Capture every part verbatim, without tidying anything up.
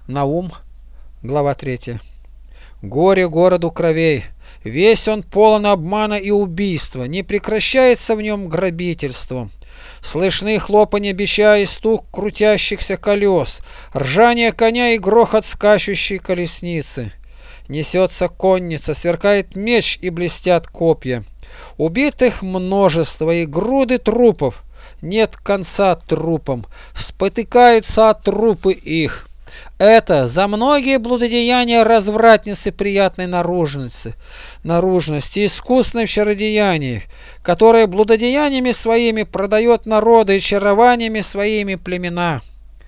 Наум, глава третья. Горе городу кровей, весь он полон обмана и убийства, не прекращается в нем грабительство. Слышны хлопанье бича и стук крутящихся колес, ржание коня и грохот скачущей колесницы. Несется конница, сверкает меч и блестят копья. Убитых множество и груды трупов, нет конца трупам, спотыкаются от трупы их. Это за многие блудодеяния развратницы приятной наружности, наружности, искусной в чародеянии, которая блудодеяниями своими продает народы и чарованиями своими племена.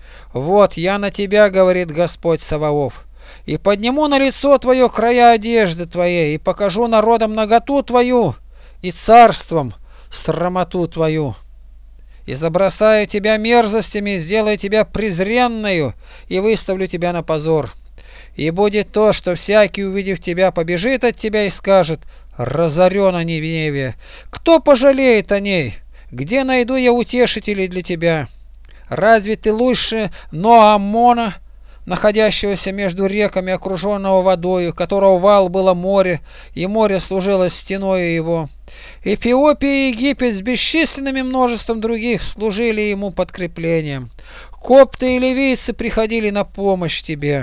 Вот я на тебя, говорит Господь Саваоф, и подниму на лицо твое края одежды твоей, и покажу народам наготу твою, и царством срамоту твою. И забросаю тебя мерзостями, сделаю тебя презренною, и выставлю тебя на позор. И будет то, что всякий, увидев тебя, побежит от тебя и скажет: разорена Ниневия. Кто пожалеет о ней? Где найду я утешителей для тебя? Разве ты лучше Ноамона, находящегося между реками, окруженного водою, которого вал было море, и море служило стеною его? Эфиопия и Египет с бесчисленным множеством других служили ему подкреплением. Копты и ливийцы приходили на помощь тебе.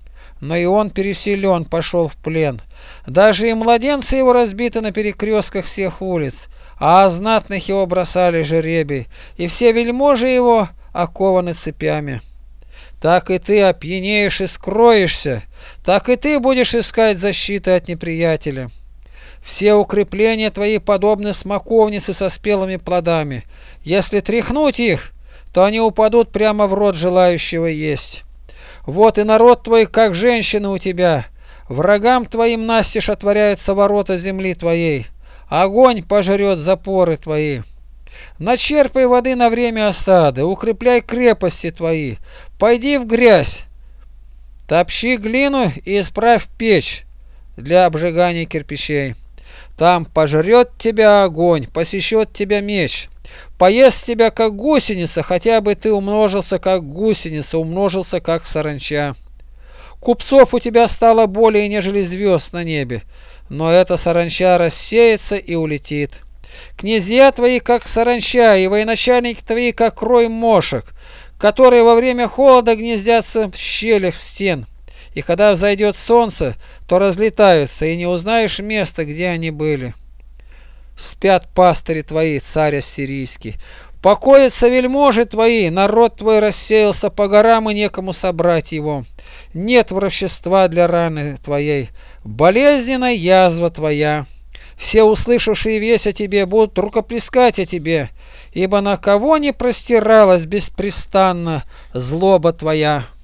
Но и он переселен, пошел в плен. Даже и младенцы его разбиты на перекрестках всех улиц, а о знатных его бросали жеребий, и все вельможи его окованы цепями. Так и ты опьянеешь и скроешься, так и ты будешь искать защиты от неприятеля. Все укрепления твои подобны смоковнице со спелыми плодами. Если тряхнуть их, то они упадут прямо в рот желающего есть. Вот и народ твой, как женщина у тебя. Врагам твоим настежь отворяются ворота земли твоей. Огонь пожрет запоры твои. Начерпай воды на время осады, укрепляй крепости твои. Пойди в грязь, топчи глину и исправь печь для обжигания кирпичей. Там пожрет тебя огонь, посещет тебя меч, поест тебя, как гусеница, хотя бы ты умножился, как гусеница, умножился, как саранча. Купцов у тебя стало более, нежели звезд на небе, но эта саранча рассеется и улетит. Князья твои, как саранча, и военачальники твои, как рой мошек, которые во время холода гнездятся в щелях стен. И когда взойдет солнце, то разлетаются, и не узнаешь места, где они были. Спят пастыри твои, царь ассирийский. Покоятся вельможи твои, народ твой рассеялся по горам, и некому собрать его. Нет врачества для раны твоей, болезненная язва твоя. Все, услышавшие весть о тебе, будут рукоплескать о тебе, ибо на кого не простиралась беспрестанно злоба твоя.